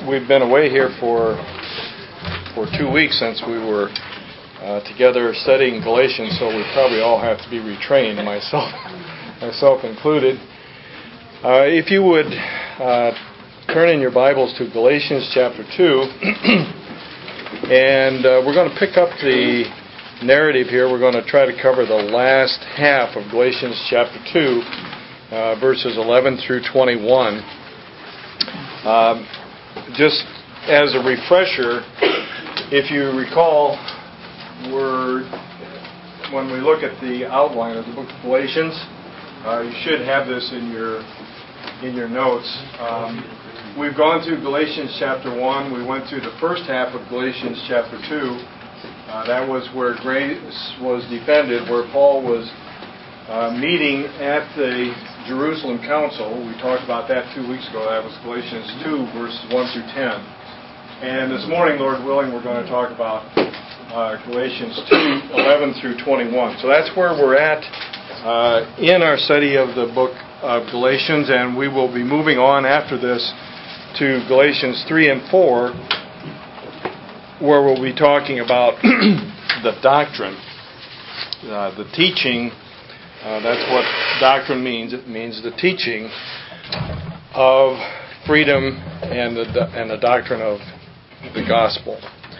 we've been away here for 2 weeks since we were together studying Galatians, so we probably all have to be retrained, myself included. If you would turn in your Bibles to Galatians chapter 2, and we're going to pick up the narrative here. We're going to try to cover the last half of Galatians chapter 2, verses 11 through 21. Just as a refresher, if you recall, when we look at the outline of the book of Galatians, you should have this in your notes. We've gone through Galatians chapter 1. We went through the first half of Galatians chapter 2. That was where grace was defended, where Paul was meeting at the Jerusalem Council. We talked about that 2 weeks ago. That was Galatians 2, verses 1 through 10. And this morning, Lord willing, we're going to talk about Galatians 2, 11 through 21. So that's where we're at in our study of the book of Galatians, and we will be moving on after this to Galatians 3 and 4, where we'll be talking about the doctrine, the teaching. That's what doctrine means. It means the teaching of freedom and the doctrine of the gospel.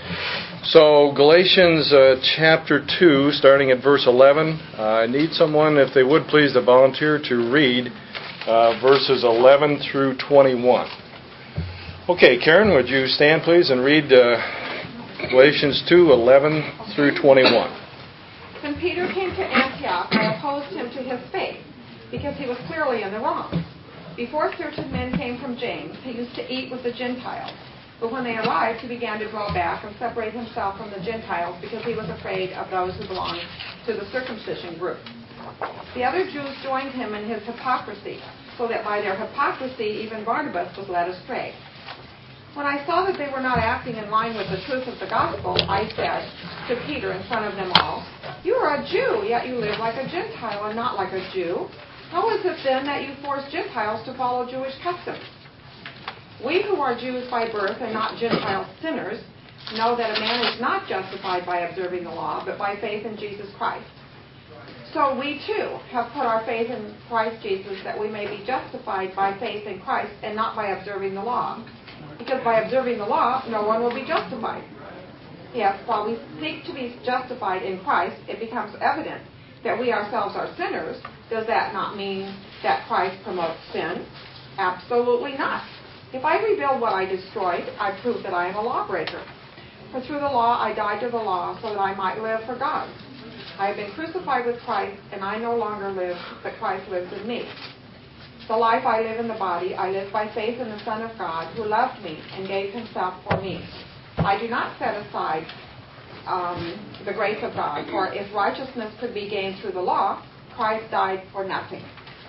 So Galatians chapter 2, starting at verse 11. I need someone, if they would please, to volunteer to read verses 11 through 21. Okay, Karen, would you stand please and read Galatians 2, 11 through 21. When Peter came to Antioch, I opposed him to his faith, because he was clearly in the wrong. Before certain men came from James, he used to eat with the Gentiles. But when they arrived, he began to draw back and separate himself from the Gentiles, because he was afraid of those who belonged to the circumcision group. The other Jews joined him in his hypocrisy, so that by their hypocrisy even Barnabas was led astray. When I saw that they were not acting in line with the truth of the gospel, I said to Peter in front of them all, "You are a Jew, yet you live like a Gentile and not like a Jew. How is it then that you force Gentiles to follow Jewish customs? We who are Jews by birth and not Gentile sinners know that a man is not justified by observing the law, but by faith in Jesus Christ. So we too have put our faith in Christ Jesus, that we may be justified by faith in Christ and not by observing the law. Because by observing the law, no one will be justified. Yes, while we seek to be justified in Christ, it becomes evident that we ourselves are sinners. Does that not mean that Christ promotes sin? Absolutely not. If I rebuild what I destroyed, I prove that I am a lawbreaker. For through the law I died to the law, so that I might live for God. I have been crucified with Christ, and I no longer live, but Christ lives in me. The life I live in the body, I live by faith in the Son of God, who loved me and gave himself for me. I do not set aside the grace of God, for if righteousness could be gained through the law, Christ died for nothing."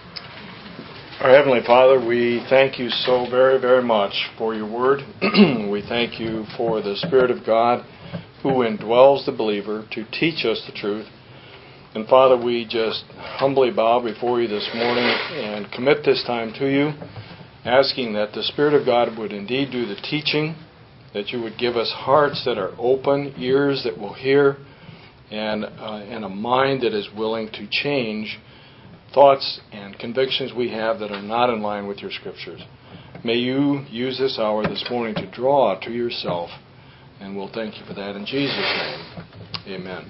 Our Heavenly Father, we thank you so very, very much for your word. We thank you for the Spirit of God who indwells the believer to teach us the truth. And Father, we just humbly bow before you this morning and commit this time to you, asking that the Spirit of God would indeed do the teaching, that you would give us hearts that are open, ears that will hear, and a mind that is willing to change thoughts and convictions we have that are not in line with your Scriptures. May you use this hour this morning to draw to yourself, and we'll thank you for that in Jesus' name. Amen.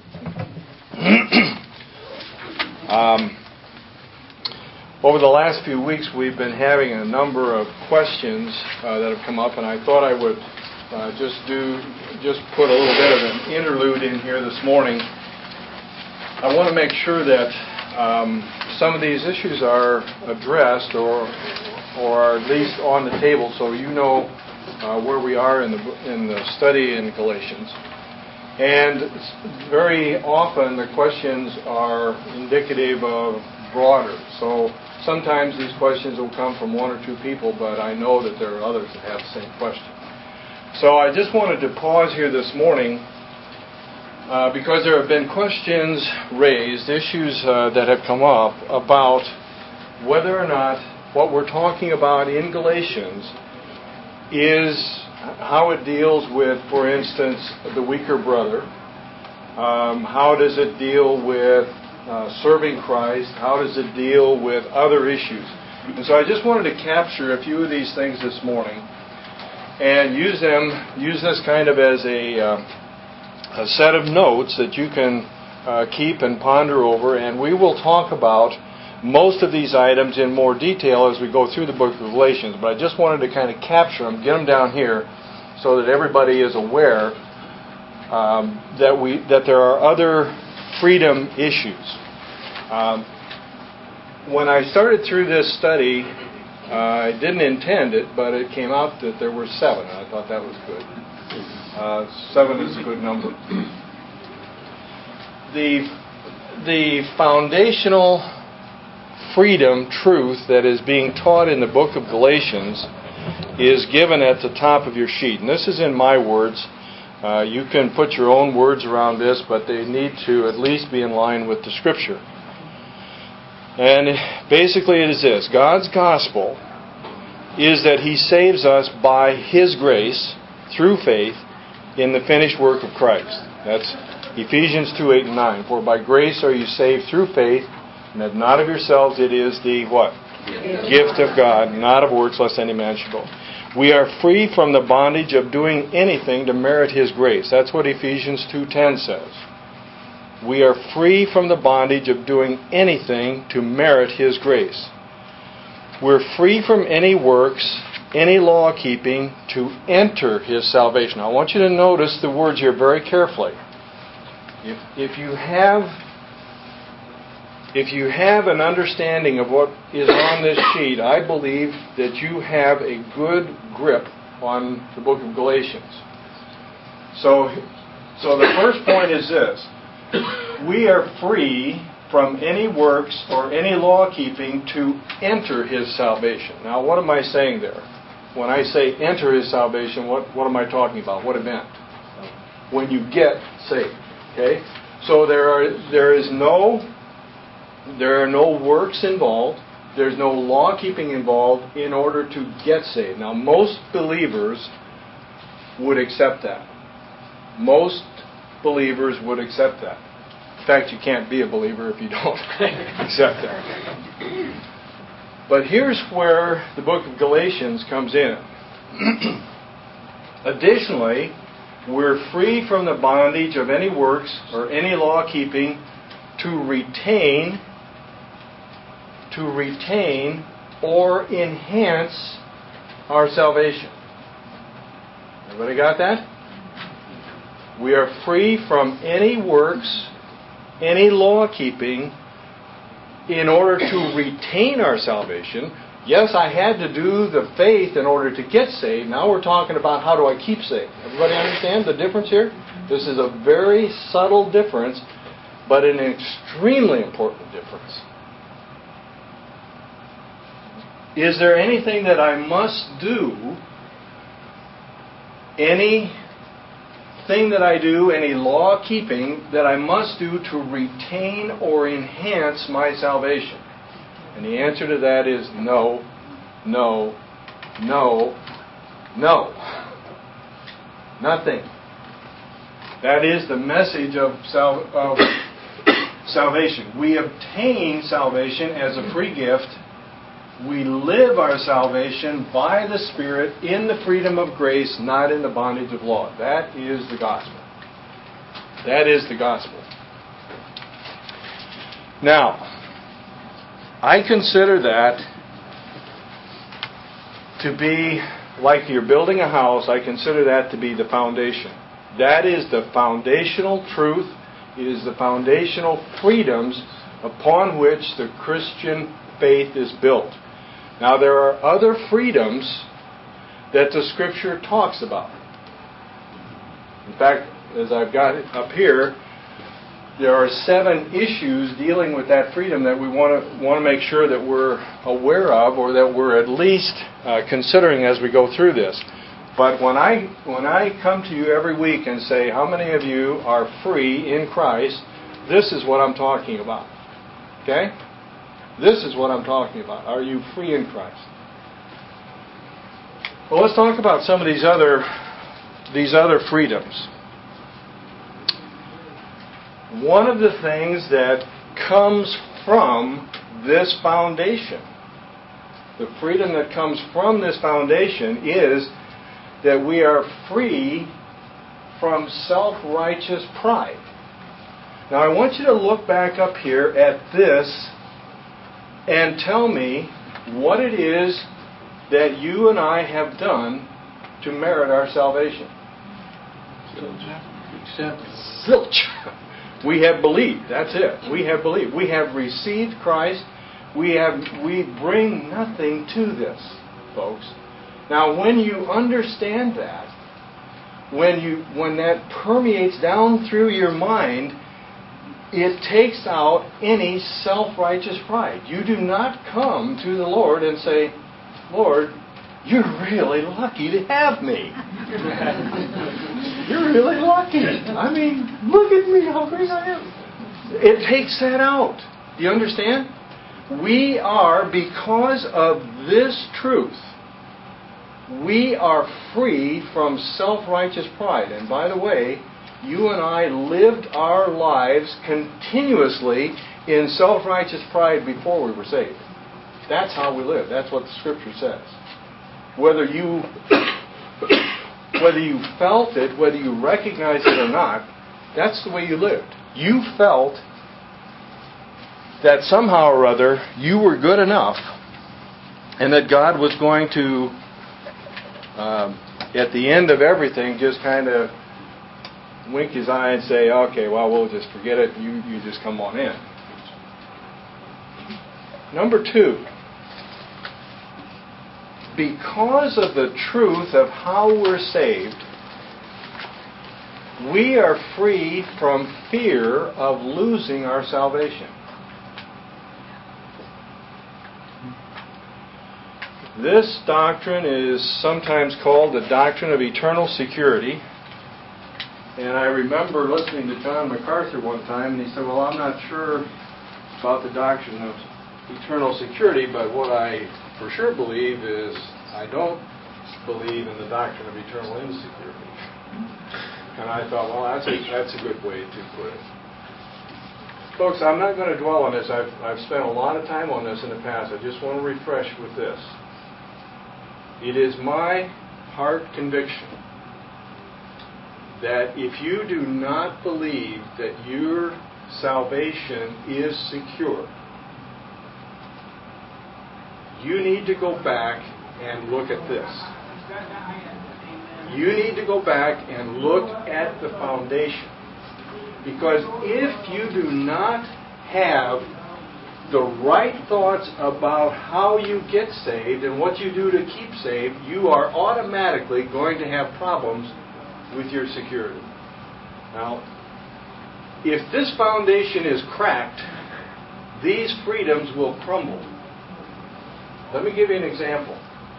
Over the last few weeks, we've been having a number of questions that have come up, and I thought I would just put a little bit of an interlude in here this morning. I want to make sure that some of these issues are addressed or are at least on the table, so you know where we are in the study in Galatians. And very often the questions are indicative of broader. So sometimes these questions will come from one or two people, but I know that there are others that have the same question. So I just wanted to pause here this morning because there have been questions raised, issues that have come up about whether or not what we're talking about in Galatians is how it deals with, for instance, the weaker brother. How does it deal with serving Christ? How does it deal with other issues? And so I just wanted to capture a few of these things this morning and use this kind of as a set of notes that you can keep and ponder over, and we will talk about most of these items in more detail as we go through the book of Galatians. But I just wanted to kind of capture them, get them down here, so that everybody is aware that there are other freedom issues. When I started through this study, I didn't intend it, but it came out that there were 7, and I thought that was good. 7 is a good number. The foundational freedom truth that is being taught in the book of Galatians is given at the top of your sheet. And this is in my words. You can put your own words around this, but they need to at least be in line with the Scripture. And basically it is this. God's gospel is that He saves us by His grace through faith in the finished work of Christ. That's Ephesians 2:8 and 9. For by grace are you saved through faith, and that not of yourselves, it is the what? Gift of God, not of works, lest any man should boast. We are free from the bondage of doing anything to merit His grace. That's what Ephesians 2:10 says. We are free from the bondage of doing anything to merit His grace. We're free from any works, any law keeping to enter His salvation. Now, I want you to notice the words here very carefully. If you have an understanding of what is on this sheet, I believe that you have a good grip on the book of Galatians. So the first point is this. We are free from any works or any law keeping to enter His salvation. Now, what am I saying there? When I say enter His salvation, what am I talking about? What event? When you get saved. Okay? So there are no works involved. There's no law keeping involved in order to get saved. Now, most believers would accept that. Most believers would accept that. In fact, you can't be a believer if you don't accept that. But here's where the book of Galatians comes in. Additionally, we're free from the bondage of any works or any law keeping to retain or enhance our salvation. Everybody got that? We are free from any works, any law keeping, in order to retain our salvation. Yes, I had to do the faith in order to get saved. Now we're talking about how do I keep saved. Everybody understand the difference here? This is a very subtle difference, but an extremely important difference. Is there anything that I must do, anything that I do, any law keeping that I must do to retain or enhance my salvation? And the answer to that is no, no, no, no. Nothing. That is the message of salvation. We obtain salvation as a free gift. We live our salvation by the Spirit in the freedom of grace, not in the bondage of law. That is the gospel. That is the gospel. Now, I consider that to be like you're building a house. I consider that to be the foundation. That is the foundational truth. It is the foundational freedoms upon which the Christian faith is built. Now, there are other freedoms that the Scripture talks about. In fact, as I've got it up here, there are 7 issues dealing with that freedom that we want to make sure that we're aware of, or that we're at least considering as we go through this. But when I come to you every week and say, how many of you are free in Christ, this is what I'm talking about. Okay? This is what I'm talking about. Are you free in Christ? Well, let's talk about some of these other freedoms. One of the things that comes from this foundation, the freedom that comes from this foundation, is that we are free from self-righteous pride. Now, I want you to look back up here at this and tell me what it is that you and I have done to merit our salvation. Zilch. We have believed. That's it. We have believed. We have received Christ. We bring nothing to this, folks. Now, when you understand that, when that permeates down through your mind, it takes out any self-righteous pride. You do not come to the Lord and say, Lord, you're really lucky to have me. You're really lucky. I mean, look at me, how great I am. It takes that out. Do you understand? We are, because of this truth, we are free from self-righteous pride. And by the way, you and I lived our lives continuously in self-righteous pride before we were saved. That's how we live. That's what the Scripture says. Whether you felt it, whether you recognized it or not, that's the way you lived. You felt that somehow or other you were good enough and that God was going to, at the end of everything, just kind of wink his eye and say, okay, well, we'll just forget it. You just come on in. Number 2, because of the truth of how we're saved, we are free from fear of losing our salvation. This doctrine is sometimes called the doctrine of eternal security. And I remember listening to John MacArthur one time, and he said, well, I'm not sure about the doctrine of eternal security, but what I for sure believe is I don't believe in the doctrine of eternal insecurity. And I thought, well, that's a good way to put it. Folks, I'm not going to dwell on this. I've spent a lot of time on this in the past. I just want to refresh with this. It is my heart conviction that if you do not believe that your salvation is secure, you need to go back and look at this. You need to go back and look at the foundation. Because if you do not have the right thoughts about how you get saved and what you do to keep saved, you are automatically going to have problems with your security. Now, if this foundation is cracked, these freedoms will crumble. Let me give you an example.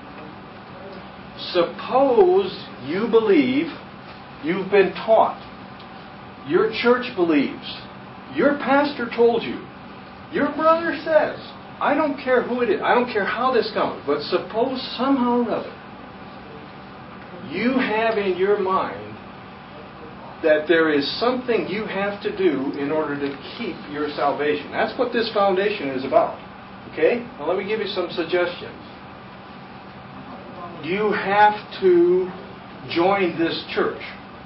Suppose you believe, you've been taught, your church believes, your pastor told you, your brother says, I don't care who it is, I don't care how this comes, but suppose somehow or other you have in your mind that there is something you have to do in order to keep your salvation. That's what this foundation is about. Okay? Now let me give you some suggestions. You have to join this church.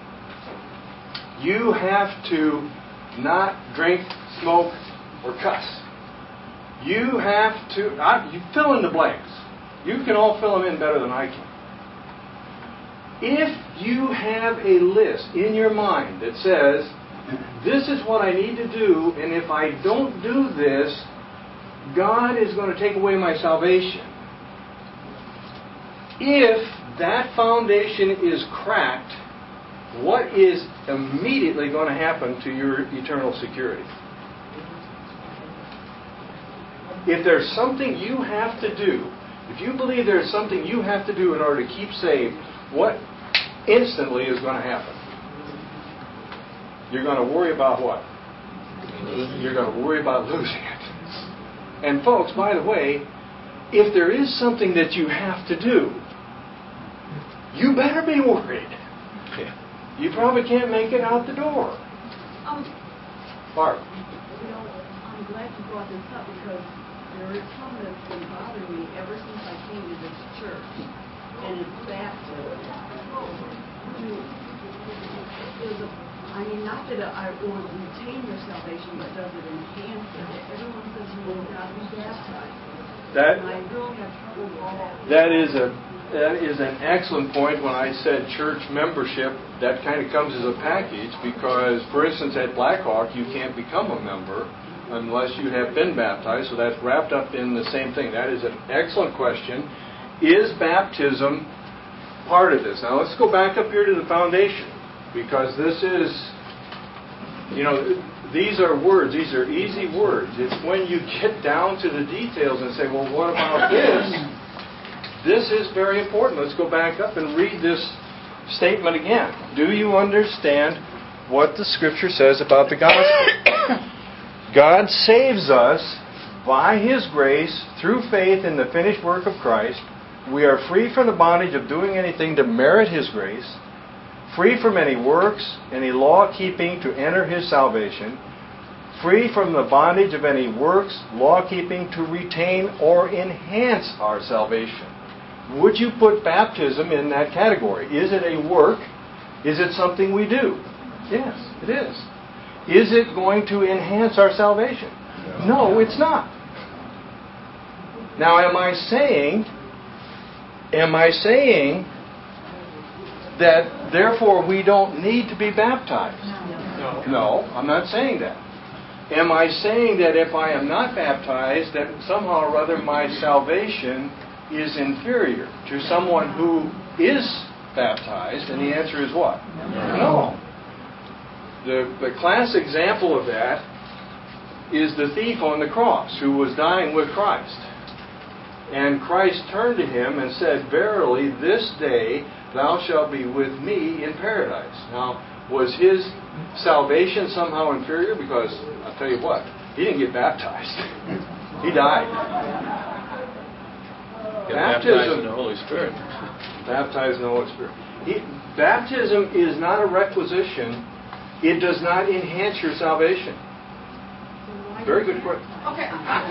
You have to not drink, smoke, or cuss. You have to... you fill in the blanks. You can all fill them in better than I can. If you have a list in your mind that says, this is what I need to do, and if I don't do this, God is going to take away my salvation. If that foundation is cracked, what is immediately going to happen to your eternal security? If there's something you have to do, if you believe there's something you have to do in order to keep saved, what instantly is going to happen? You're going to worry about what? You're going to worry about losing it. And folks, by the way, if there is something that you have to do, you better be worried. You probably can't make it out the door. Barb. I'm glad you brought this up because there is something that's been bothering me ever since I came to this church, and it's baptism. Not that I will retain your salvation, but does it enhance it? Everyone says you will not be baptized. I really have trouble with that. That is an excellent point. When I said church membership, that kind of comes as a package because, for instance, at Blackhawk, you can't become a member unless you have been baptized. So that's wrapped up in the same thing. That is an excellent question. Is baptism part of this? Now let's go back up here to the foundation because this is, these are words. These are easy words. It's when you get down to the details and say, well, what about this? This is very important. Let's go back up and read this statement again. Do you understand what the Scripture says about the gospel? God saves us by His grace through faith in the finished work of Christ. We are free from the bondage of doing anything to merit His grace, free from any works, any law-keeping to enter His salvation, free from the bondage of any works, law-keeping to retain or enhance our salvation. Would you put baptism in that category? Is it a work? Is it something we do? Yes, it is. Is it going to enhance our salvation? No, it's not. Now, am I saying that therefore we don't need to be baptized? No, I'm not saying that. Am I saying that if I am not baptized, that somehow or other my salvation is inferior to someone who is baptized? And the answer is what? No. The class example of that is the thief on the cross who was dying with Christ. And Christ turned to him and said, "Verily, this day thou shalt be with me in paradise." Now, was his salvation somehow inferior? Because, I'll tell you what, he didn't get baptized. He died. Baptized in the Holy Spirit. Baptized in the Holy Spirit. Baptism is not a requisition. It does not enhance your salvation. Very good question. Okay.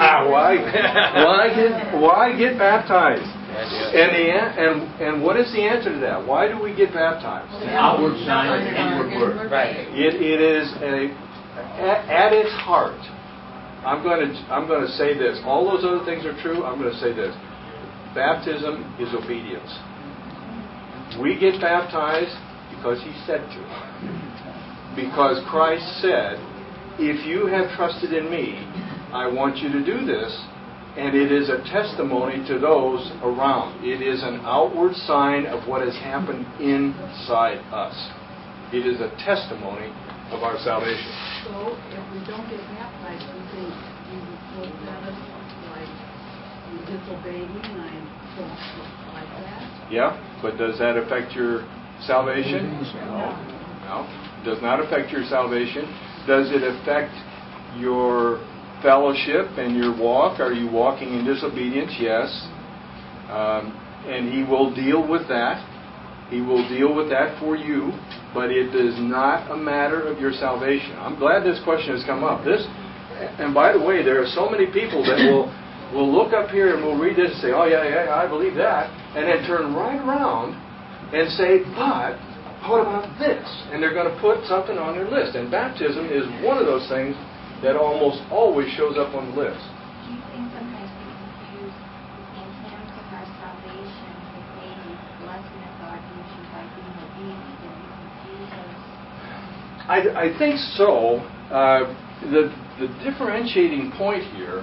Why get baptized? And what is the answer to that? Why do we get baptized? An outward sign of inward work. Right. It is at its heart. I'm going to say this. All those other things are true. I'm going to say this. Baptism is obedience. We get baptized because He said to. Because Christ said, "If you have trusted in me, I want you to do this." And it is a testimony to those around. It is an outward sign of what has happened inside us. It is a testimony of our salvation. So, if we don't get baptized, we think Jesus looked at us like you disobeyed me and I don't look like that? Yeah, but does that affect your salvation? No. It does not affect your salvation. Does it affect your fellowship and your walk? Are you walking in disobedience? Yes. And He will deal with that. He will deal with that for you, but it is not a matter of your salvation. I'm glad this question has come up. And by the way, there are so many people that will look up here and will read this and say, "Oh yeah, I believe that," and then turn right around and say, "But what about this?" And they're going to put something on their list. And baptism is one of those things that almost always shows up on the list. Do you think sometimes we confuse the enhancing our salvation with maybe blessing of God usually by being obedient? Did we confuse those? I think so. The differentiating point here,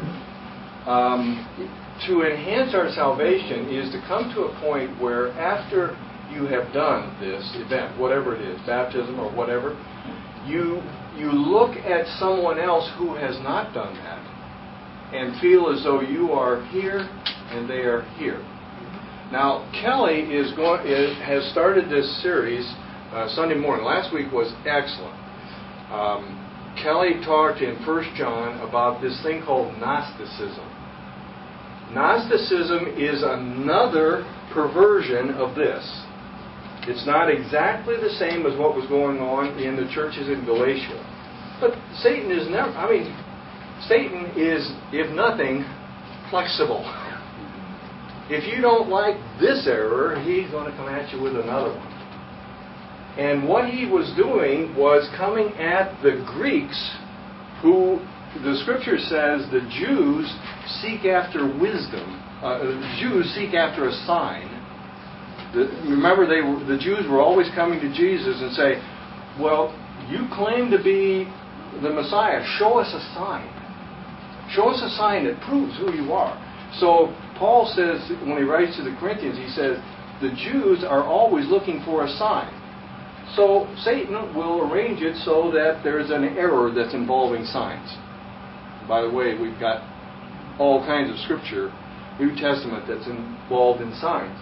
to enhance our salvation, is to come to a point where after you have done this event, whatever it is, baptism or whatever, you look at someone else who has not done that and feel as though you are here and they are here. Now, Kelly has started this series Sunday morning. Last week was excellent. Kelly talked in 1 John about this thing called Gnosticism. Gnosticism is another perversion of this. It's not exactly the same as what was going on in the churches in Galatia. But Satan is never, Satan is, if nothing, flexible. If you don't like this error, he's going to come at you with another one. And what he was doing was coming at the Greeks, who, the Scripture says, the Jews seek after wisdom. The Jews seek after a sign. Remember, the Jews were always coming to Jesus and say, well, you claim to be the Messiah. Show us a sign. Show us a sign that proves who you are. So Paul says, when he writes to the Corinthians, he says, the Jews are always looking for a sign. So Satan will arrange it so that there's an error that's involving signs. By the way, we've got all kinds of Scripture, New Testament, that's involved in signs.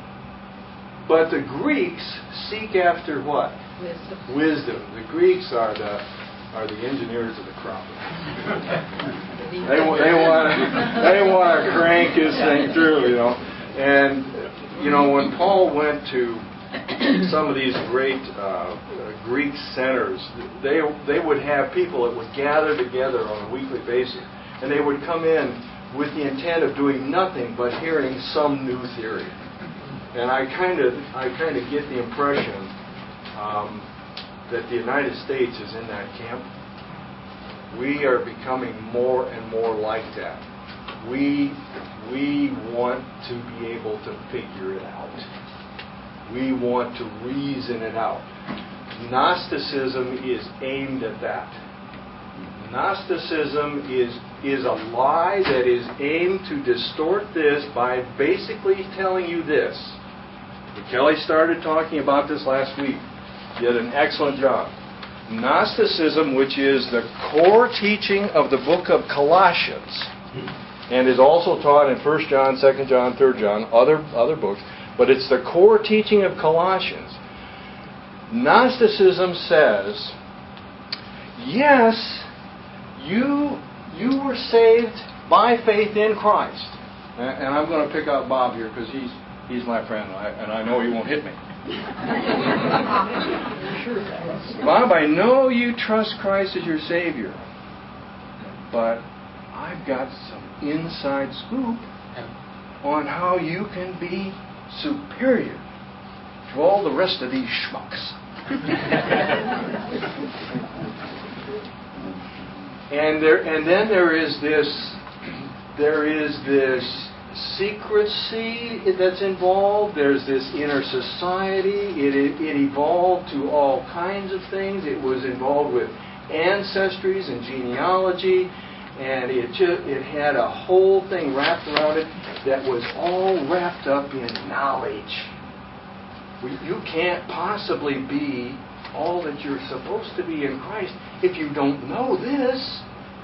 But the Greeks seek after what? Wisdom. The Greeks are the engineers of the crop. They want to crank this thing through, And when Paul went to some of these great Greek centers, they would have people that would gather together on a weekly basis, and they would come in with the intent of doing nothing but hearing some new theory. And I kind of get the impression that the United States is in that camp. We are becoming more and more like that. We want to be able to figure it out. We want to reason it out. Gnosticism is aimed at that. Gnosticism is a lie that is aimed to distort this by basically telling you this. Kelly started talking about this last week. He did an excellent job. Gnosticism, which is the core teaching of the book of Colossians, and is also taught in 1 John, 2 John, 3 John, other books, but it's the core teaching of Colossians. Gnosticism says, yes, you were saved by faith in Christ. And I'm going to pick out Bob here because he's my friend, and I know he won't hit me. Bob, I know you trust Christ as your Savior, but I've got some inside scoop on how you can be superior to all the rest of these schmucks. And then there is this secrecy that's involved. There's this inner society. It evolved to all kinds of things. It was involved with ancestries and genealogy, and it had a whole thing wrapped around it that was all wrapped up in knowledge. You can't possibly be all that you're supposed to be in Christ if you don't know this.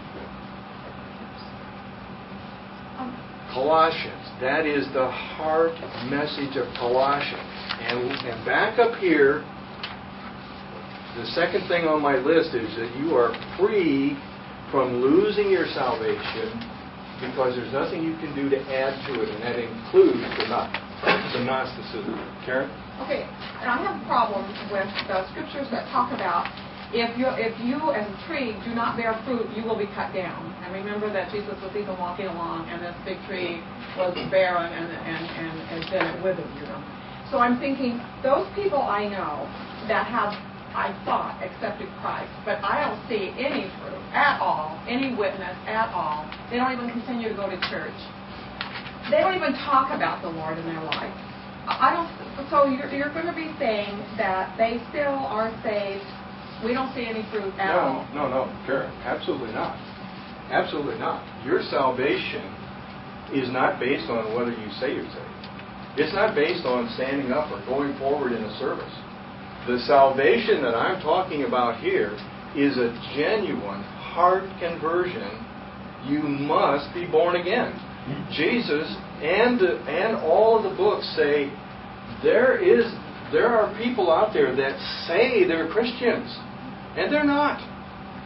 Colossians. That is the heart message of Colossians. And back up here, the second thing on my list is that you are free from losing your salvation because there's nothing you can do to add to it, and that includes the Gnosticism. Karen? Okay, and I have problems with the scriptures that talk about if you as a tree do not bear fruit, you will be cut down. And remember that Jesus was even walking along, and this big tree was barren, and then it withered. So I'm thinking, those people I know that have, I thought, accepted Christ, but I don't see any fruit at all, any witness at all. They don't even continue to go to church. They don't even talk about the Lord in their life. So you're going to be saying that they still are saved. We don't see any fruit at all. No, Karen, absolutely not. Absolutely not. Your salvation is not based on whether you say you're saved. It's not based on standing up or going forward in a service. The salvation that I'm talking about here is a genuine heart conversion. You must be born again. Jesus and all of the books say there are people out there that say they're Christians, and they're not.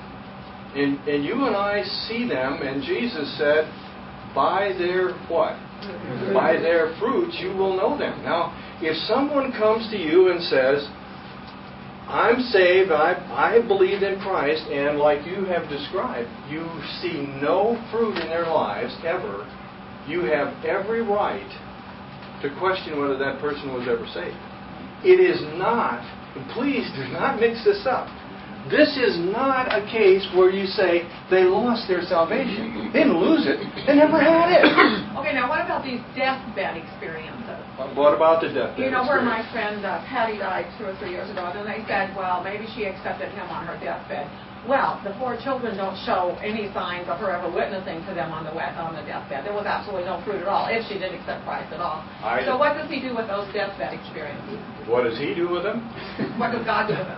And you and I see them, and Jesus said, by their what? By their fruits you will know them. Now, if someone comes to you and says, I'm saved, I believe in Christ, and like you have described, you see no fruit in their lives ever, you have every right to question whether that person was ever saved. It is not, and please do not mix this up, this is not a case where you say they lost their salvation. They didn't lose it. They never had it. Okay, now what about these deathbed experiences? What about the deathbed You know, where experience? my friend Patty died 2 or 3 years ago, and they said, well, maybe she accepted him on her deathbed. Well, the 4 children don't show any signs of her ever witnessing to them on the deathbed. There was absolutely no fruit at all, if she did accept Christ at all. So what does he do with those deathbed experiences? What does he do with them? What does God do with them?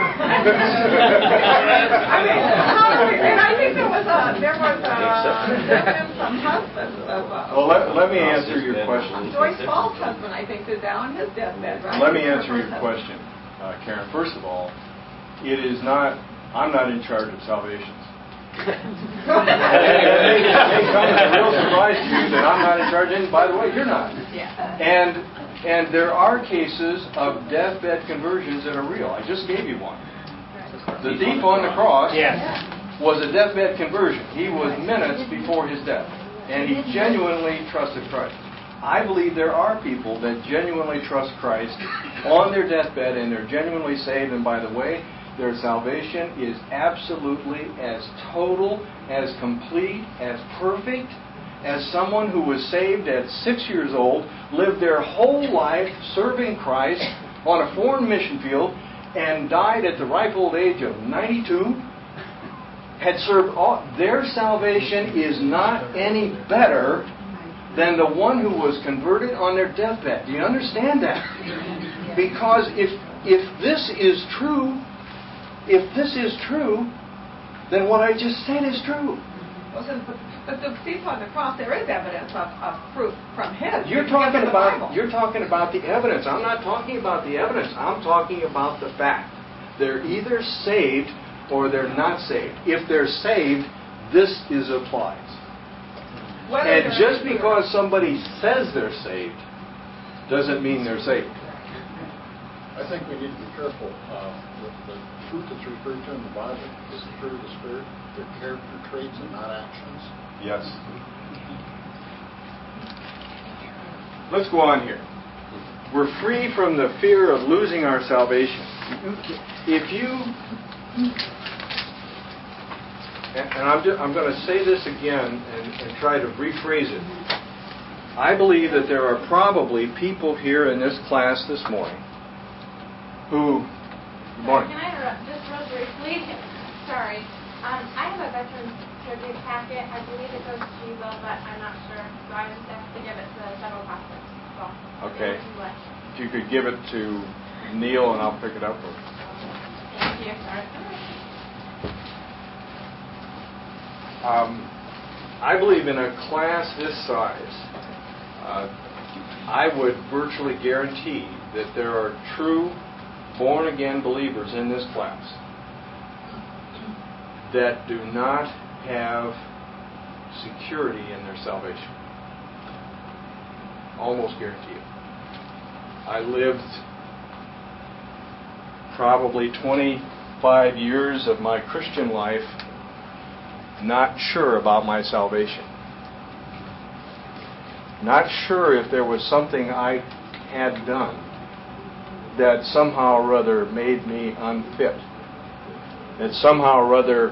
I think there was some husbands of... Well, let me answer your question. Joyce Ball's husband, I think, is down on his deathbed, right? Let me answer your question, Karen. First of all, I'm not in charge of salvations. It may come as a real surprise to you that I'm not in charge, and by the way, you're not. Yeah. And there are cases of deathbed conversions that are real. I just gave you one. The thief on the cross was a deathbed conversion. He was minutes before his death, and he genuinely trusted Christ. I believe there are people that genuinely trust Christ on their deathbed, and they're genuinely saved, and by the way, their salvation is absolutely as total, as complete, as perfect as someone who was saved at 6 years old, lived their whole life serving Christ on a foreign mission field, and died at the ripe old age of 92, had served all. Their salvation is not any better than the one who was converted on their deathbed. Do you understand that? Because if this is true, then what I just said is true. But the thief on the cross, there is evidence of proof from his. You're talking about the evidence. I'm not talking about the evidence. I'm talking about the fact. They're either saved or they're not saved. If they're saved, this applies. And just because somebody says they're saved doesn't mean they're saved. I think we need to be careful. The fruit that's referred to in the Bible is the fruit of the Spirit. They're character traits and not actions. Yes. Let's go on here. We're free from the fear of losing our salvation. I'm going to say this again and try to rephrase it. I believe that there are probably people here in this class this morning who... Good morning. Can I interrupt just real briefly? Sorry. I have a veterans surgery packet. I believe it goes to you, Bill, but I'm not sure. So I just have to give it to the general hospital. So, okay. If you could give it to Neil and I'll pick it up for you. Thank you. I believe in a class this size, I would virtually guarantee that there are true born-again believers in this class that do not have security in their salvation. Almost guarantee it. I lived probably 25 years of my Christian life not sure about my salvation. Not sure if there was something I had done that somehow or other made me unfit. That somehow or other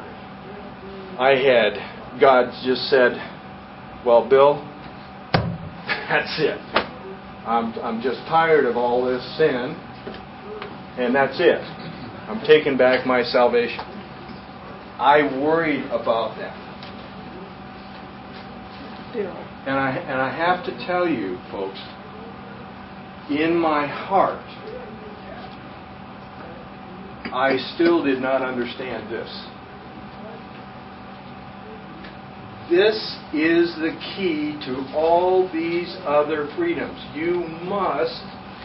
God just said, well, Bill, that's it. I'm just tired of all this sin, and that's it. I'm taking back my salvation. I worried about that. And I have to tell you, folks, in my heart, I still did not understand this. This is the key to all these other freedoms. You must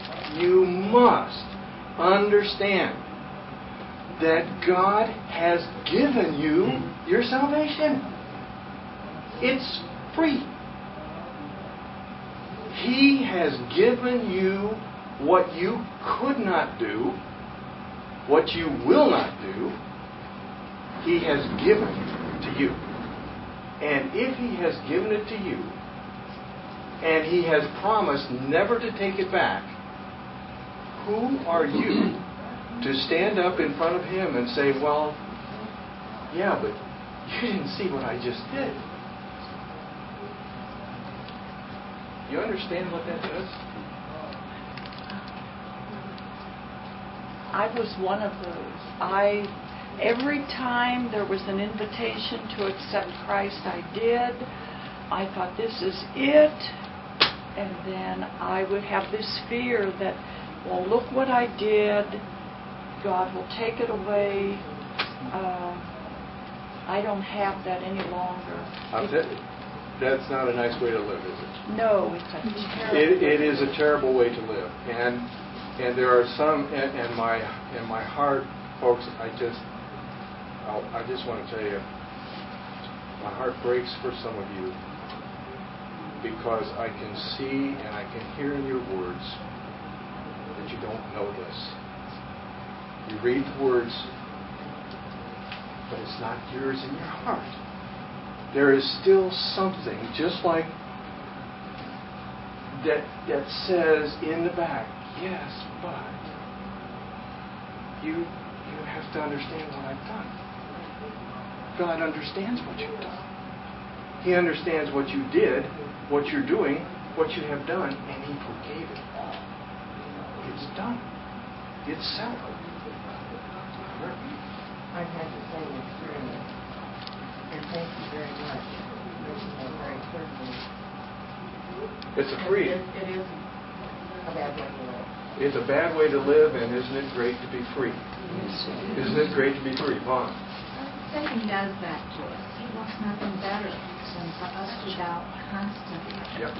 understand that God has given you your salvation. It's free. He has given you what you could not do, what you will not do. He has given to you. And if He has given it to you, and He has promised never to take it back, who are you to stand up in front of Him and say, well, yeah, but you didn't see what I just did? You understand what that does? I was one of those. Every time there was an invitation to accept Christ, I did. I thought, this is it. And then I would have this fear that, well, look what I did. God will take it away. I don't have that any longer. That's not a nice way to live, is it? No, it's a terrible. It is a terrible way to live, and there are some in my heart, folks. I just want to tell you, my heart breaks for some of you because I can see and I can hear in your words that you don't know this. You read the words, but it's not yours in your heart. There is still something, just like that says in the back, yes, but you have to understand what I've done. God understands what you've done. He understands what you did, what you're doing, what you have done, and He forgave it all. It's done. It's settled. I've had the same experience. And thank you very much. Making that very clearly. It's a freedom. It is a bad way to live. It's a bad way to live, and isn't it great to be free? Isn't it great to be free? Vaughn. Satan does that to us. He wants nothing better than for us to doubt constantly. Yep.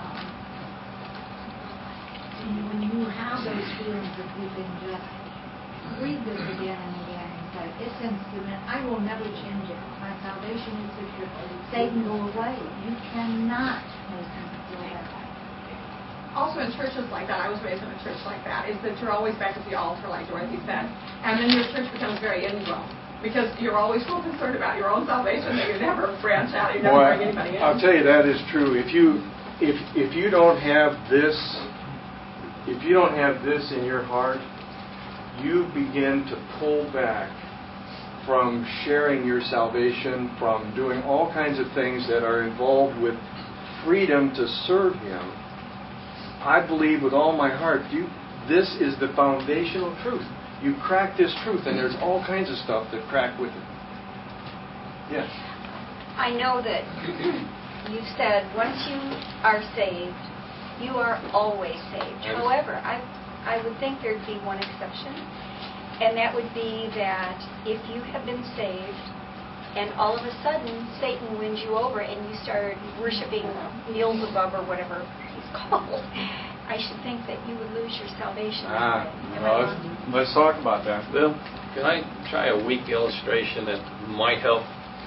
When you have those feelings that you can just read this again and again and say, it's instant, I will never change it. My salvation is secure. Satan, go away. You cannot make him feel that way. Also in churches like that, I was raised in a church like that, is that you're always back at the altar, like Dorothy said. And then your church becomes very ingrown. Because you're always so concerned about your own salvation that you never branch out, you never bring anybody in. I'll tell you, that is true. If you don't have this, if you don't have this in your heart, you begin to pull back from sharing your salvation, from doing all kinds of things that are involved with freedom to serve Him. I believe with all my heart, this is the foundational truth. You crack this truth, and there's all kinds of stuff that crack with it. Yes? I know that you said once you are saved, you are always saved. However, I would think there'd be one exception, and that would be that if you have been saved, and all of a sudden Satan wins you over and you start worshiping Beelzebub or whatever he's called, I should think that you would lose your salvation. Let's talk about that. Bill, can I try a weak illustration that might help?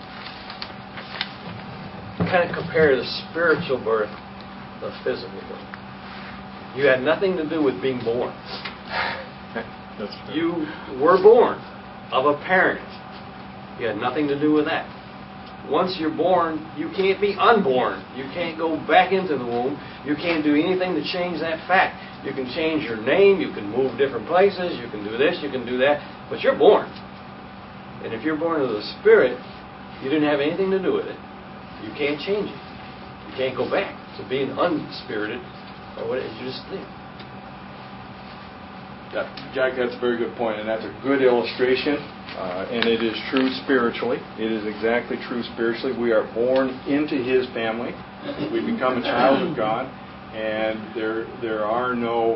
Kind of compare the spiritual birth to the physical birth. You had nothing to do with being born. That's true. You were born of a parent. You had nothing to do with that. Once you're born, you can't be unborn. You can't go back into the womb. You can't do anything to change that fact. You can change your name. You can move different places. You can do this. You can do that. But you're born. And if you're born of the Spirit, you didn't have anything to do with it. You can't change it. You can't go back to being unspirited or what you just did. Yeah, Jack, that's a very good point, and that's a good illustration, and it is true spiritually. It is exactly true spiritually. We are born into His family. We become a child of God, and there are no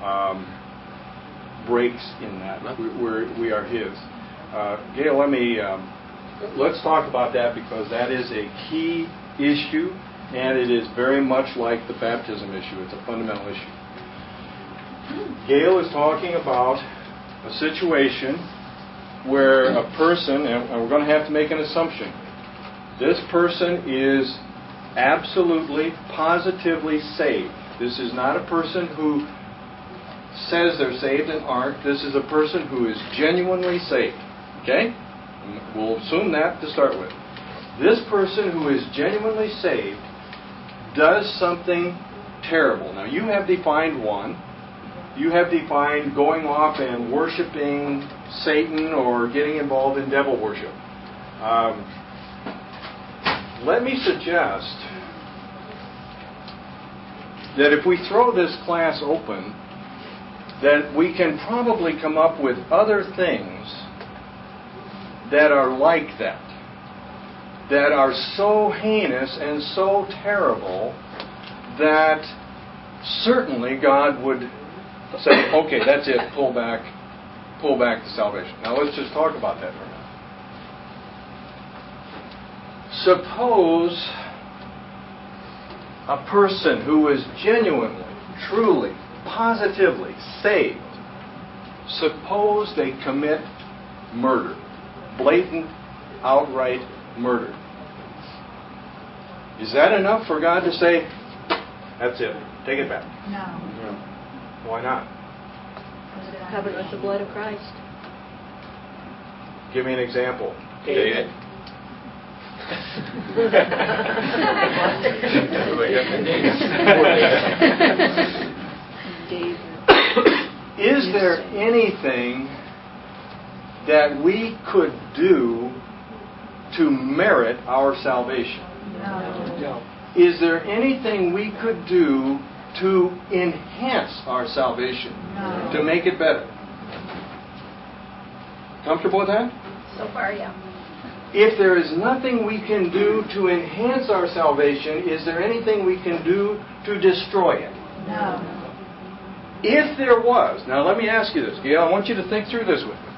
breaks in that. We are His. Gail, let's talk about that, because that is a key issue, and it is very much like the baptism issue. It's a fundamental issue. Gail is talking about a situation where a person, and we're going to have to make an assumption, this person is absolutely, positively saved. This is not a person who says they're saved and aren't. This is a person who is genuinely saved. Okay? We'll assume that to start with. This person who is genuinely saved does something terrible. Now, you have defined one. You have defined going off and worshiping Satan or getting involved in devil worship. Let me suggest that if we throw this class open, that we can probably come up with other things that are like that are so heinous and so terrible that certainly God would say, okay, that's it, pull back the salvation. Now let's just talk about that for a minute. Suppose a person who is genuinely, truly, positively saved, suppose they commit murder, blatant, outright murder. Is that enough for God to say, that's it, take it back? No. Why not? Covered with the blood of Christ. Give me an example. David. Is there anything that we could do to merit our salvation? No. Is there anything we could do to enhance our salvation? No. To make it better? Comfortable with that? So far, yeah. If there is nothing we can do to enhance our salvation, is there anything we can do to destroy it? No. If there was, now let me ask you this, Gail, I want you to think through this with me.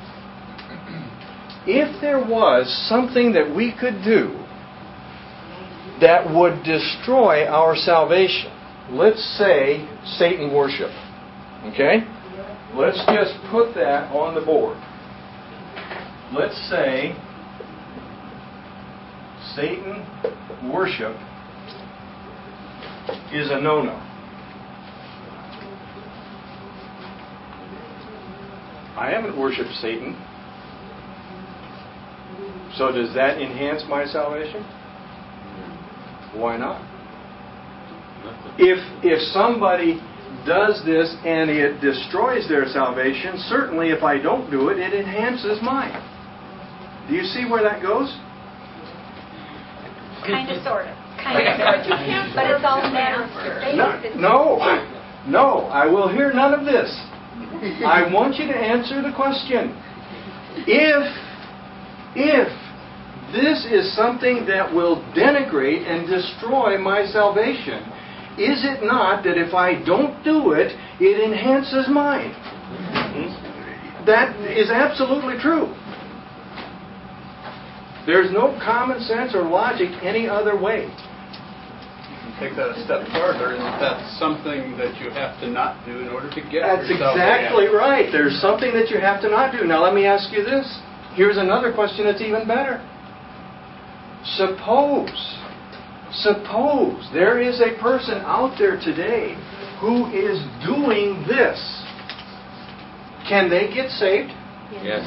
If there was something that we could do that would destroy our salvation, let's say Satan worship, okay? Let's just put that on the board. Let's say Satan worship is a no-no. I haven't worshipped Satan. So does that enhance my salvation? Why not? If somebody does this and it destroys their salvation, certainly if I don't do it, it enhances mine. Do you see where that goes? Kind of, sort of. Kind of, sort of. But it's all a matter of faith. No, I will hear none of this. I want you to answer the question. If this is something that will denigrate and destroy my salvation, is it not that if I don't do it, it enhances mine? That is absolutely true. There's no common sense or logic any other way. Take that a step further. Isn't that something that you have to not do in order to get That's yourself exactly again? right. There's something that you have to not do. Now let me ask you this. Here's another question that's even better. Suppose there is a person out there today who is doing this. Can they get saved? Yes.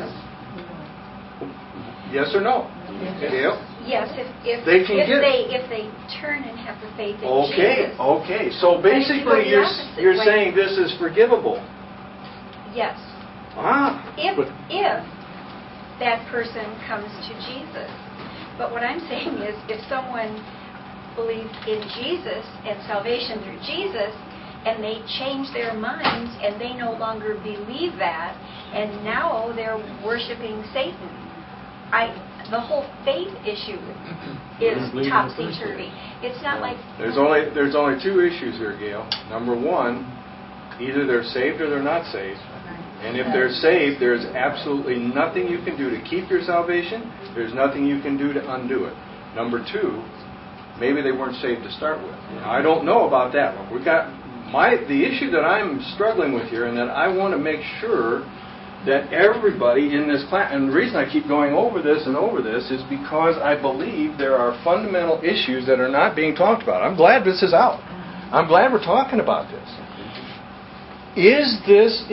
Yes or no? Gail? Yes, if They can get it. if they turn and have the faith in Okay. Jesus. Okay. So basically, the opposite you're way. saying this is forgivable. Yes. If that person comes to Jesus. But what I'm saying is, if someone believes in Jesus and salvation through Jesus, and they change their minds and they no longer believe that, and now they're worshiping Satan, the whole faith issue is topsy-turvy. It's not like... There's only two issues here, Gail. Number one, either they're saved or they're not saved. And if they're saved, there's absolutely nothing you can do to keep your salvation. There's nothing you can do to undo it. Number two, maybe they weren't saved to start with. Now, I don't know about that one. We've got the issue that I'm struggling with here, and that I want to make sure that everybody in this class, and the reason I keep going over this is because I believe there are fundamental issues that are not being talked about. I'm glad this is out. I'm glad we're talking about this. Is this,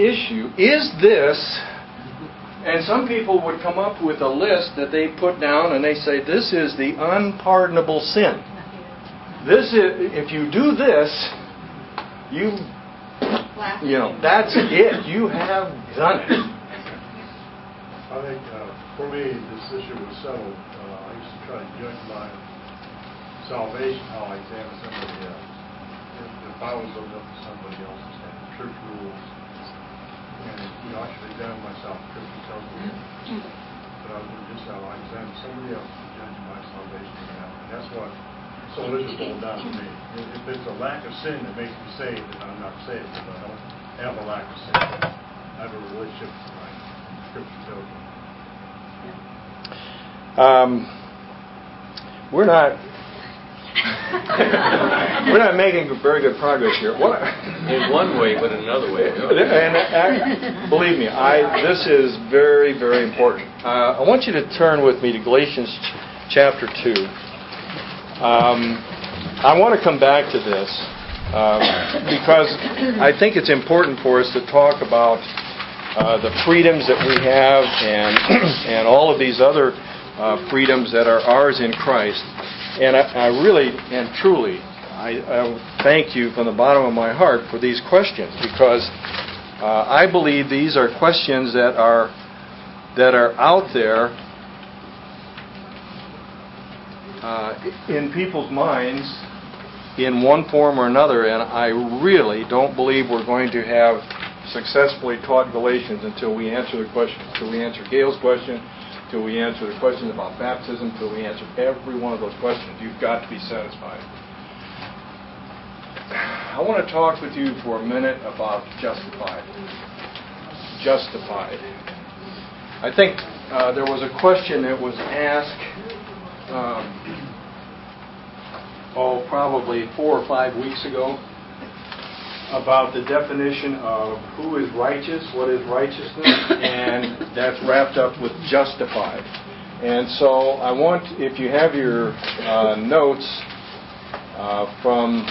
and some people would come up with a list that they put down and they say, this is the unpardonable sin. This is, if you do this, you know, that's it. You have done it. I think for me, this issue was settled. I used to try to judge my salvation how I examine somebody else. If I was living up to somebody else's standard, church rules, and I should examine myself. Scripture tells me, but I was going to just how I examine somebody else to judge my salvation. And that's what soul is boiled down to me. If it's a lack of sin that makes me saved, then I'm not saved. If I don't have a lack of sin, I have a relationship with my Scripture tells me. We're not making very good progress here. In one way, but in another way. And believe me, this is very, very important. I want you to turn with me to Galatians chapter 2. I want to come back to this because I think it's important for us to talk about the freedoms that we have and all of these other freedoms that are ours in Christ. And I really and truly, I thank you from the bottom of my heart for these questions, because I believe these are questions that are out there in people's minds in one form or another, and I really don't believe we're going to have successfully taught Galatians until we answer the questions, until we answer Gail's question, until we answer the questions about baptism, until we answer every one of those questions. You've got to be satisfied. I want to talk with you for a minute about justified. Justified. I think there was a question that was asked probably 4 or 5 weeks ago about the definition of who is righteous, what is righteousness, and that's wrapped up with justified. And so I want, if you have your notes from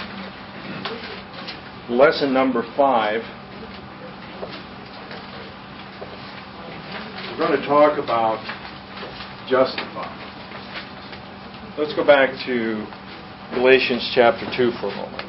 lesson number 5, we're going to talk about justified. Let's go back to Galatians chapter 2 for a moment.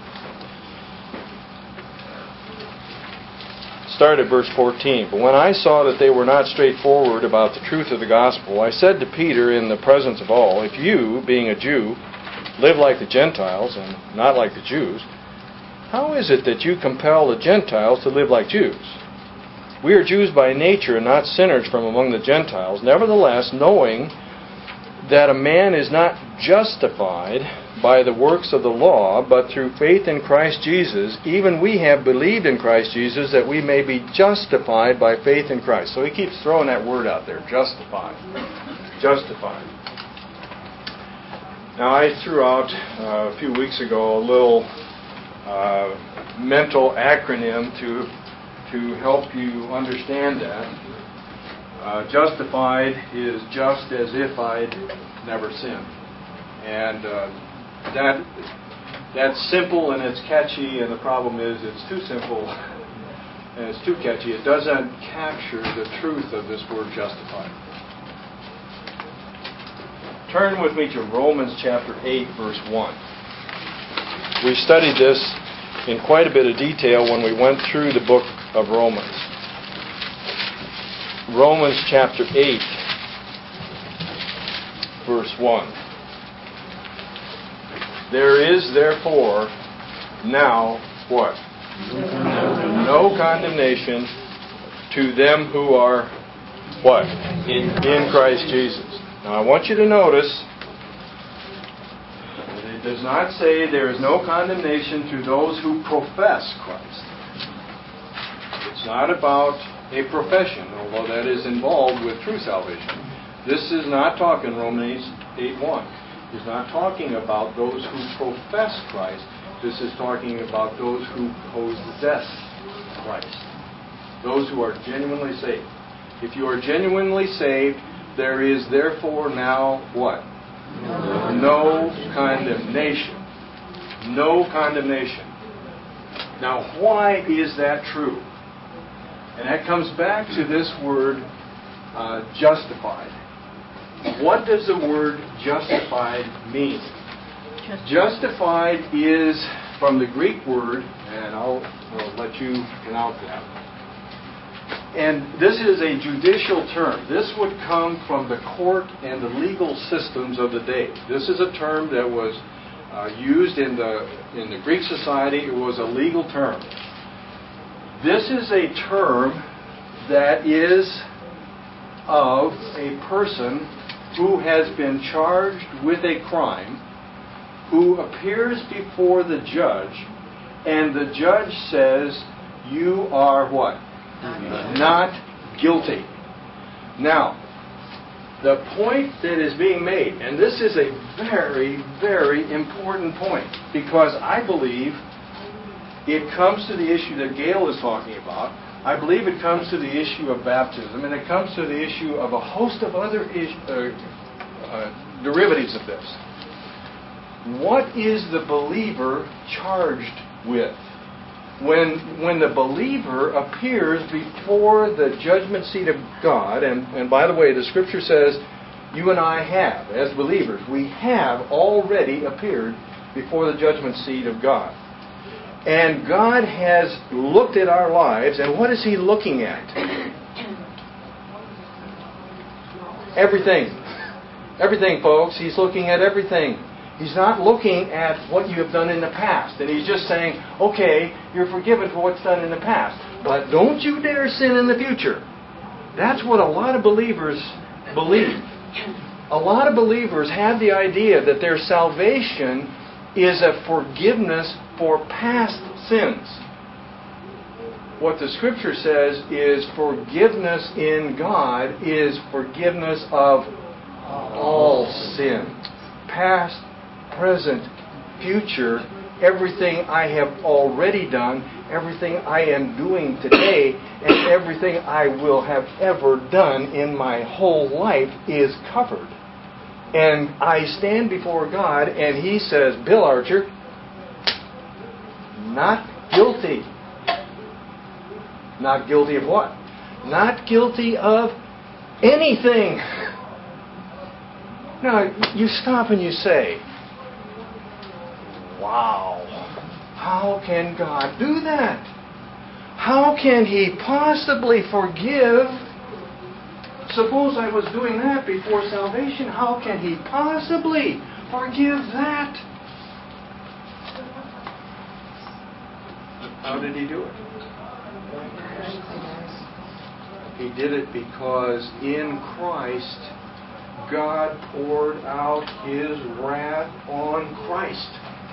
Start at verse 14. But when I saw that they were not straightforward about the truth of the gospel, I said to Peter in the presence of all, if you, being a Jew, live like the Gentiles and not like the Jews, how is it that you compel the Gentiles to live like Jews? We are Jews by nature and not sinners from among the Gentiles. Nevertheless, knowing that a man is not justified by the works of the law, but through faith in Christ Jesus, even we have believed in Christ Jesus that we may be justified by faith in Christ. So he keeps throwing that word out there, justified. Justified. Now I threw out a few weeks ago a little mental acronym to help you understand that. Justified is just as if I'd never sinned. And that's simple and it's catchy, and the problem is it's too simple and it's too catchy. It doesn't capture the truth of this word justified. Turn with me to Romans chapter 8, verse 1. We studied this in quite a bit of detail when we went through the book of Romans. Romans chapter 8, verse 1. There is therefore now what? No condemnation to them who are what? In Christ Jesus. Now I want you to notice that it does not say there is no condemnation to those who profess Christ. It's not about a profession, although that is involved with true salvation. This is not talking, Romans 8:1. He's not talking about those who profess Christ. This is talking about those who possess Christ. Those who are genuinely saved. If you are genuinely saved, there is therefore now what? No condemnation. no condemnation. Now, why is that true? And that comes back to this word, justified. What does the word justified mean? Justified is from the Greek word, and I'll let you pronounce that. And this is a judicial term. This would come from the court and the legal systems of the day. This is a term that was used in the Greek society. It was a legal term. This is a term that is of a person who has been charged with a crime, who appears before the judge, and the judge says, you are what? Not guilty. Now, the point that is being made, and this is a very, very important point, because I believe it comes to the issue that Gail is talking about. I believe it comes to the issue of baptism, and it comes to the issue of a host of other derivatives of this. What is the believer charged with? When the believer appears before the judgment seat of God, and by the way, the Scripture says, you and I have, as believers, we have already appeared before the judgment seat of God. And God has looked at our lives, and what is He looking at? Everything. Everything, folks. He's looking at everything. He's not looking at what you have done in the past. And He's just saying, okay, you're forgiven for what's done in the past, but don't you dare sin in the future. That's what a lot of believers believe. A lot of believers have the idea that their salvation is a forgiveness for past sins. What the Scripture says is forgiveness in God is forgiveness of all sin. Past, present, future, everything I have already done, everything I am doing today, and everything I will have ever done in my whole life is covered. And I stand before God and He says, Bill Archer, not guilty. Not guilty of what? Not guilty of anything. Now, you stop and you say, wow, how can God do that? How can He possibly forgive? Suppose I was doing that before salvation. How can He possibly forgive that? How did He do it? He did it because in Christ, God poured out His wrath on Christ.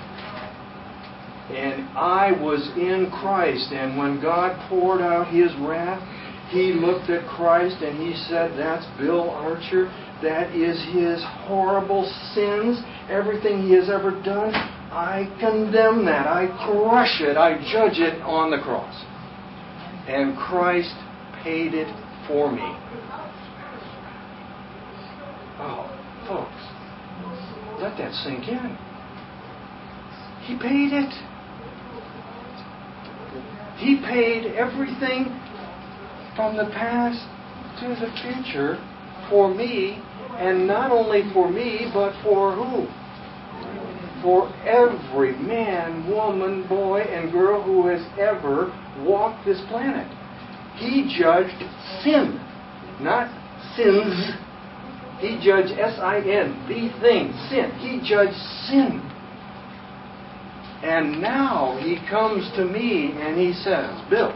And I was in Christ, and when God poured out His wrath, He looked at Christ and He said, that's Bill Archer. That is his horrible sins. Everything he has ever done, I condemn that. I crush it. I judge it on the cross. And Christ paid it for me. Oh, folks, let that sink in. He paid it. He paid everything from the past to the future for me, and not only for me, but for who? For every man, woman, boy, and girl who has ever walked this planet. He judged sin, not sins. He judged S-I-N, the thing, sin. He judged sin. And now He comes to me and He says, Bill,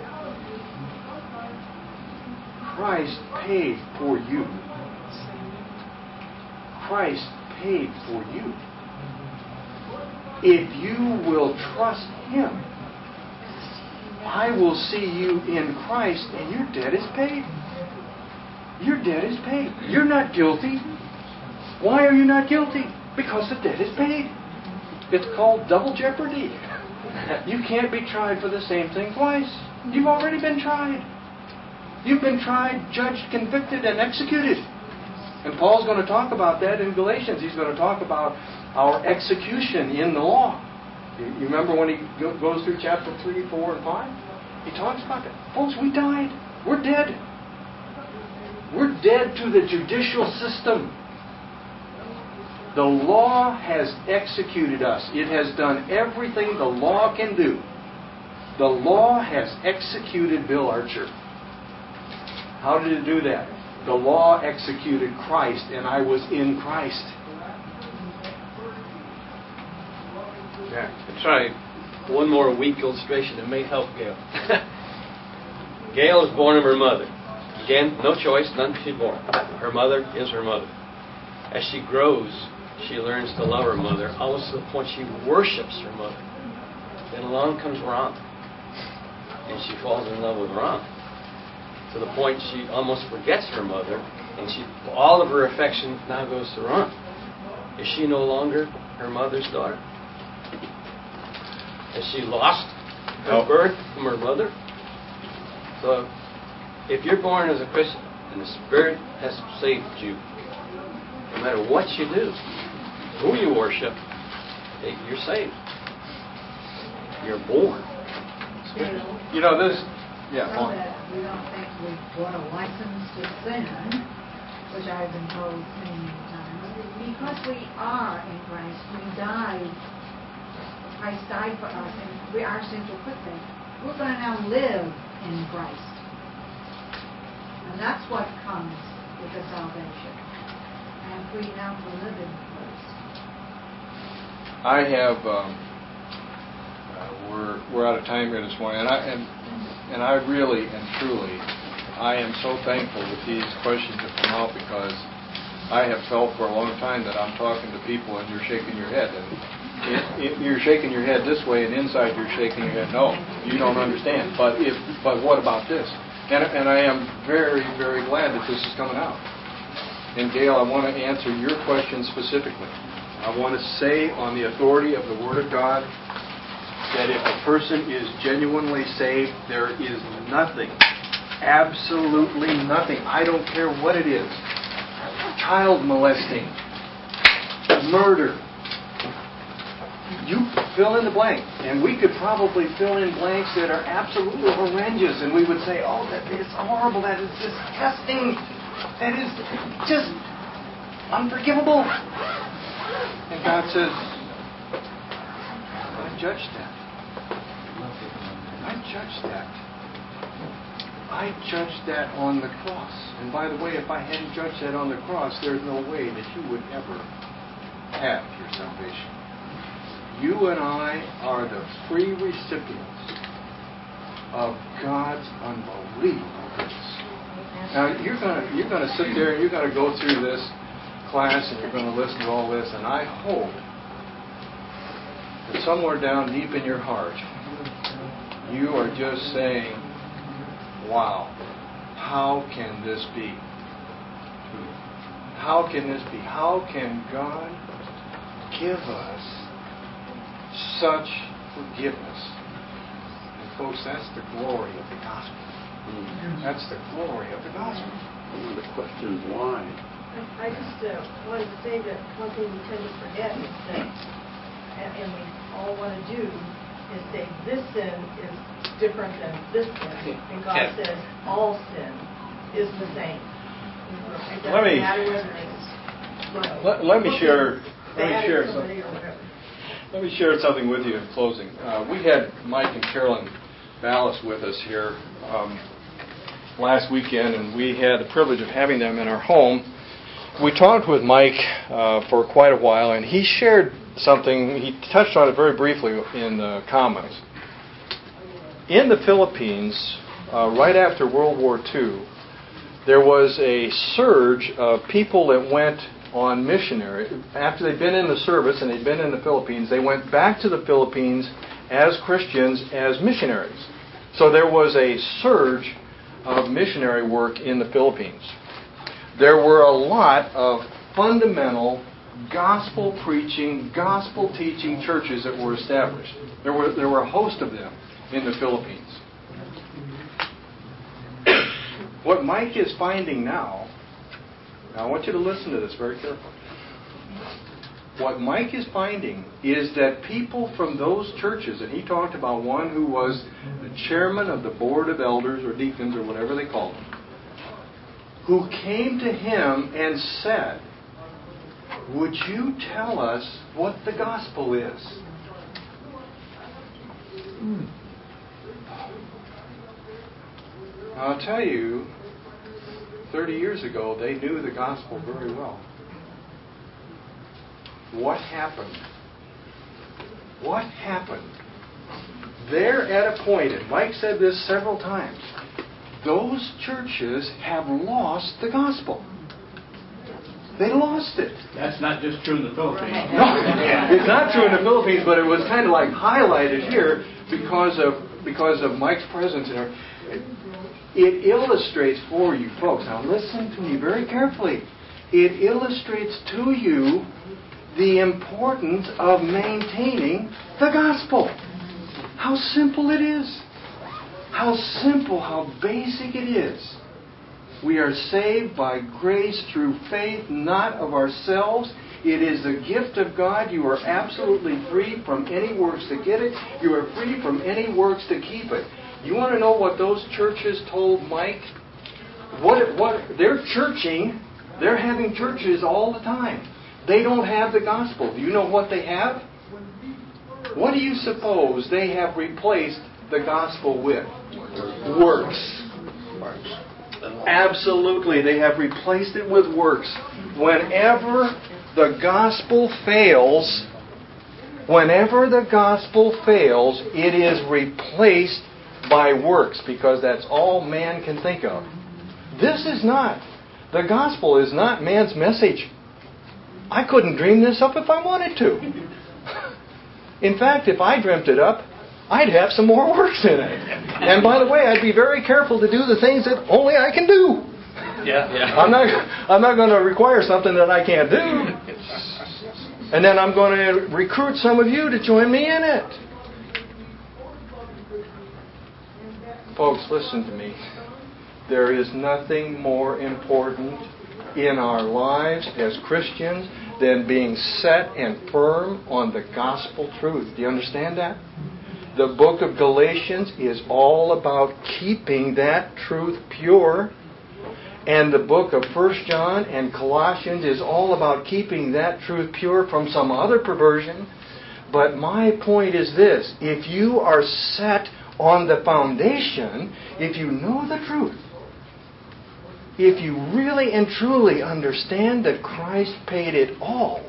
Christ paid for you. Christ paid for you. If you will trust Him, I will see you in Christ and your debt is paid. Your debt is paid. You're not guilty. Why are you not guilty? Because the debt is paid. It's called double jeopardy. You can't be tried for the same thing twice. You've already been tried. You've been tried, judged, convicted, and executed. And Paul's going to talk about that in Galatians. He's going to talk about our execution in the law. You remember when he goes through chapter 3, 4, and 5? He talks about that. Folks, we died. We're dead. We're dead to the judicial system. The law has executed us. It has done everything the law can do. The law has executed Bill Archer. How did it do that? The law executed Christ, and I was in Christ. Yeah. I'll try one more weak illustration that may help Gail. Gail is born of her mother. Again, no choice, none she's born. Her mother is her mother. As she grows, she learns to love her mother, almost to the point she worships her mother. Then along comes Ron. And she falls in love with Ron. To the point she almost forgets her mother, and all of her affection now goes to Ron. Is she no longer her mother's daughter? Has she lost her birth from her mother? So, if you're born as a Christian and the Spirit has saved you, no matter what you do, who you worship, you're saved. You're born. You know this. Yeah. So that we don't think we've got a license to sin, which I've been told many times. Because we are in Christ, we died. Christ died for us, and our sins were put there. We're going to now live in Christ. And that's what comes with the salvation. And free now to live in Christ. I have. We're out of time here this morning, and I really and truly, I am so thankful that these questions have come out, because I have felt for a long time that I'm talking to people and you're shaking your head, and you're shaking your head this way, and inside you're shaking your head. No, you don't understand. But what about this? And I am very, very glad that this is coming out. And Gail, I want to answer your question specifically. I want to say on the authority of the Word of God that if a person is genuinely saved, there is nothing, absolutely nothing, I don't care what it is, child molesting, murder, you fill in the blank. And we could probably fill in blanks that are absolutely horrendous, and we would say, oh, that is horrible, that is disgusting, that is just unforgivable. And God says, I judged that. I judged that. I judged that on the cross. And by the way, if I hadn't judged that on the cross, there's no way that you would ever have your salvation. You and I are the free recipients of God's unbelievable grace. Now you're going to sit there and you're going to go through this class and you're going to listen to all this, and I hope that somewhere down deep in your heart you are just saying, wow, how can this be? How can this be? How can God give us such forgiveness? And folks, that's the glory of the gospel. That's the glory of the gospel. One of the questions, why? I just wanted to say that one thing we tend to forget is that, and we all want to do, is say this sin is different than this sin. And God says all sin is the same. It doesn't matter whether it's let me share something. Let me share something with you in closing. We had Mike and Carolyn Ballas with us here last weekend, and we had the privilege of having them in our home. We talked with Mike for quite a while, and he shared something. He touched on it very briefly in the comments. In the Philippines, right after World War II, there was a surge of people that went on missionary. After they'd been in the service and they'd been in the Philippines, they went back to the Philippines as Christians, as missionaries. So there was a surge of missionary work in the Philippines. There were a lot of fundamental gospel preaching, gospel teaching churches that were established. There were a host of them in the Philippines. What Mike is finding now I want you to listen to this very carefully. what Mike is finding is that people from those churches, and he talked about one who was the chairman of the board of elders or deacons or whatever they call them, who came to him and said, "Would you tell us what the gospel is?" I'll tell you, 30 years ago, they knew the gospel very well. What happened? What happened? They're at a point, and Mike said this several times, those churches have lost the gospel. They lost it. That's not just true in the Philippines. No, it's not true in the Philippines, but it was kind of like highlighted here because of Mike's presence in here. It illustrates for you folks, now listen to me very carefully. It illustrates to you the importance of maintaining the gospel. How simple it is. How simple, how basic it is. We are saved by grace through faith, not of ourselves. It is the gift of God. You are absolutely free from any works to get it. You are free from any works to keep it. You want to know what those churches told Mike? What they're churching, they're having churches all the time. They don't have the gospel. Do you know what they have? What do you suppose they have replaced the gospel with? Works. Absolutely, they have replaced it with works. Whenever the gospel fails, it is replaced by works, because that's all man can think of. The gospel is not man's message. I couldn't dream this up if I wanted to. In fact, if I dreamt it up, I'd have some more works in it. And by the way, I'd be very careful to do the things that only I can do. Yeah. I'm not going to require something that I can't do. And then I'm going to recruit some of you to join me in it. Folks, listen to me. There is nothing more important in our lives as Christians than being set and firm on the gospel truth. Do you understand that? The book of Galatians is all about keeping that truth pure. And the book of 1 John and Colossians is all about keeping that truth pure from some other perversion. But my point is this: if you are set on the foundation, if you know the truth, if you really and truly understand that Christ paid it all,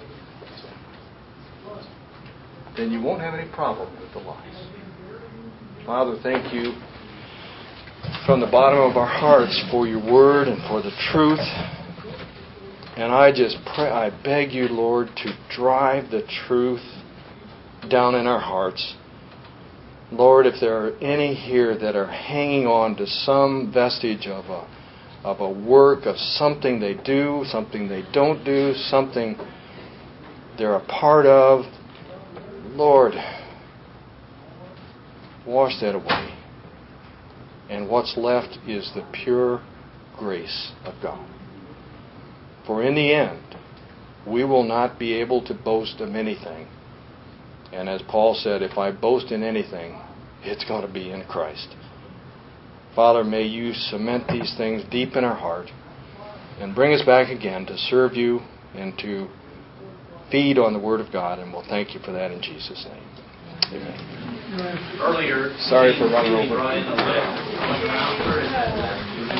then you won't have any problem with the lies. Father, thank you from the bottom of our hearts for your word and for the truth. And I just pray, I beg you, Lord, to drive the truth down in our hearts. Lord, if there are any here that are hanging on to some vestige of a work, of something they do, something they don't do, something they're a part of, Lord, wash that away. And what's left is the pure grace of God. For in the end, we will not be able to boast of anything. And as Paul said, if I boast in anything, it's going to be in Christ. Father, may you cement these things deep in our heart and bring us back again to serve you and to feed on the Word of God. And we'll thank you for that in Jesus' name. Amen. Earlier, sorry for running over. Brian,